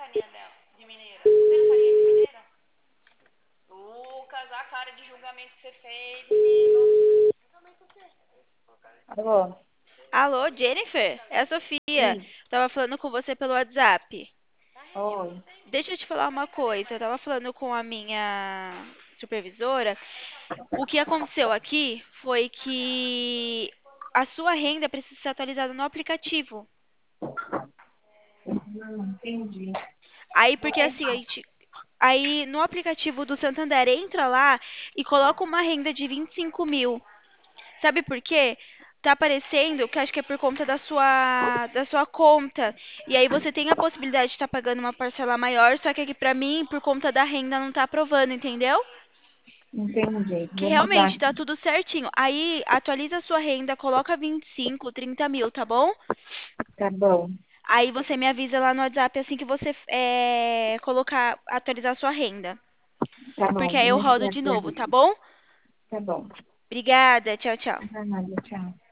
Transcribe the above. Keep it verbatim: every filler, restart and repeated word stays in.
Alô? Alô, Jennifer? É a Sofia. Sim. Tava falando com você pelo WhatsApp. Oi. Deixa eu te falar uma coisa. Eu tava falando com a minha supervisora. O que aconteceu aqui foi que a sua renda precisa ser atualizada no aplicativo. Hum, entendi. Aí, Vou porque assim, a tentar. gente, aí no aplicativo do Santander entra lá e coloca uma renda de vinte e cinco mil. Sabe por quê? Tá aparecendo que acho que é por conta da sua da sua conta. E aí você tem a possibilidade de estar pagando uma parcela maior, só que aqui pra mim, por conta da renda, não tá aprovando, entendeu? Entendi. Que Vou mudar realmente tá aqui. tudo certinho. Aí atualiza a sua renda, coloca vinte e cinco, trinta mil, tá bom? Tá bom. Aí você me avisa lá no WhatsApp assim que você é, colocar, atualizar a sua renda. Tá Porque bom. aí Vou eu mexer rodo de aqui novo, tá agora. bom? Tá bom. Obrigada, tchau, tchau. Tá nada. Tchau.